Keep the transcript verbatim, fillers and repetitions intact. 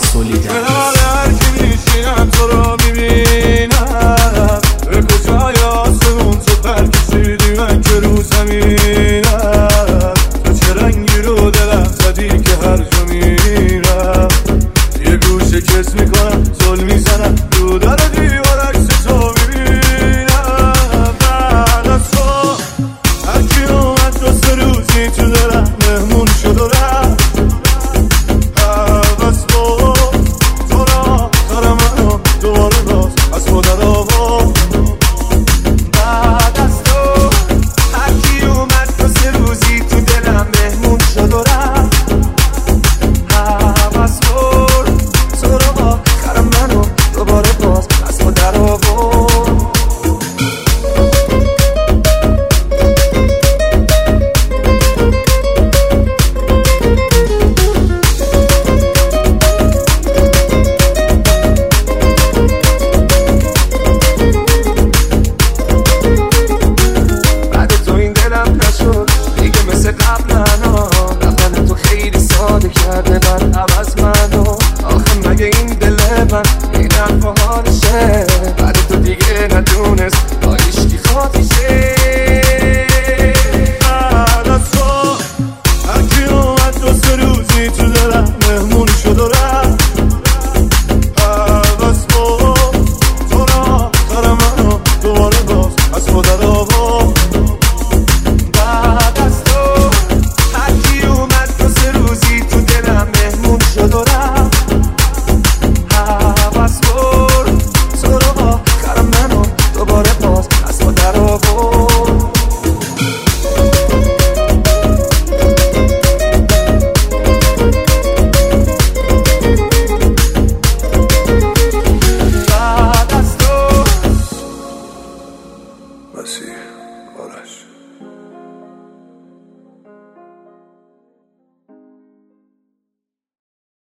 سولیدر. هر کی میشینم تو رو میبینم، به کجای آسمون تو پر کشیدی من که رو زمینم. تو چه رنگی رو دلم زدی که هر جا میرم یه گوشه کس میکنم زل میزنم رو در دیوار عکس تو میبینم. بعد از تو هر کی اومد دو سه روزی تو دلم مهمون شد و رفت. عوض با تو را کار منو دوباره باز از خود در آورد. بعد از تو هر کی اومد دو سه روزی تو دلم مهمون شد و رفت. عوض برد تو را با کار منو دوباره باز از خود در آورد. رفتن تو خیلی ساده کرده من عوض منو. آخه مگه این دل من این حرف و حالشه؟ بعد تو دیگه ندونست با عشقی خاطیشه. بعد از تو هر کی اومد دو سه روزی تو دلم مهمون شد و رفت. عوض بود تو را کار منو دوباره باز از خود در آورد. مسیح آرش